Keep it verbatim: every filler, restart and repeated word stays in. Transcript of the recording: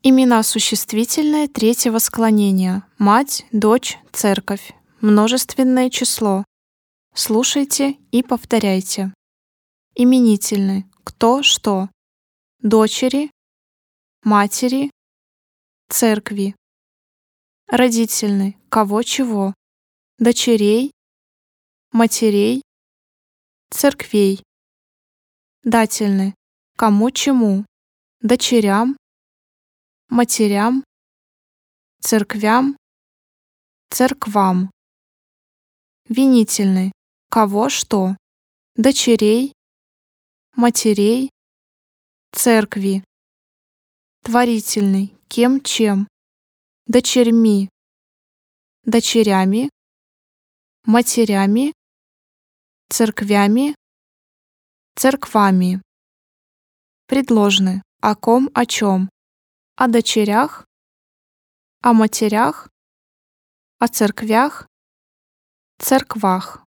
Имена существительные третьего склонения: мать, дочь, церковь. Множественное число. Слушайте и повторяйте. Именительный: кто, что. Дочери, матери, церкви. Родительный: кого, чего. Дочерей, матерей, церквей. Дательный: кому, чему. Дочерям, матерям, церквям, церквам. Винительный: кого, что. Дочерей, матерей, церкви. Творительный: кем, чем. Дочерьми, дочерями, матерями, церквями, церквами. Предложный: о ком, о чем. О дочерях, о матерях, о церквях, церквах.